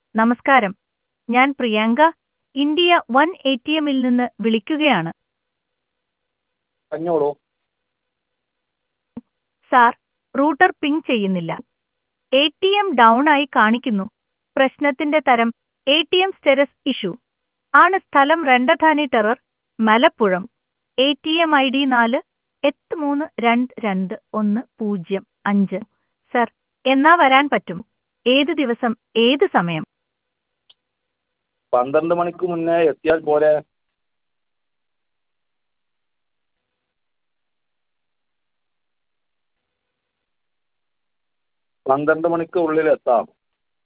നമസ്കാരം, ഞാൻ Priyanka, India one ATMൽ നിന്ന് വിളിക്കുകയാണ്. പറഞ്ഞോളൂ. സാർ, റൂട്ടർ പിങ് ചെയ്യുന്നില്ല. ATM ഡൗൺ ആയി കാണിക്കുന്നു. പ്രശ്നത്തിന്റെ തരം ATM സ്റ്റെരസ് ഇഷ്യൂ ആണ്. സ്ഥലം രണ്ടധാനി ടെറർ, മലപ്പുഴം. ATM ID 483221005. സർ, എന്നാ വരാൻ പറ്റും? ഏത് ദിവസം, ഏത് സമയം? 12 മണിക്ക് മുന്നേ എത്തിയാൽ പോരെ? 12 മണിക്ക് ഉള്ളിൽ എത്താം.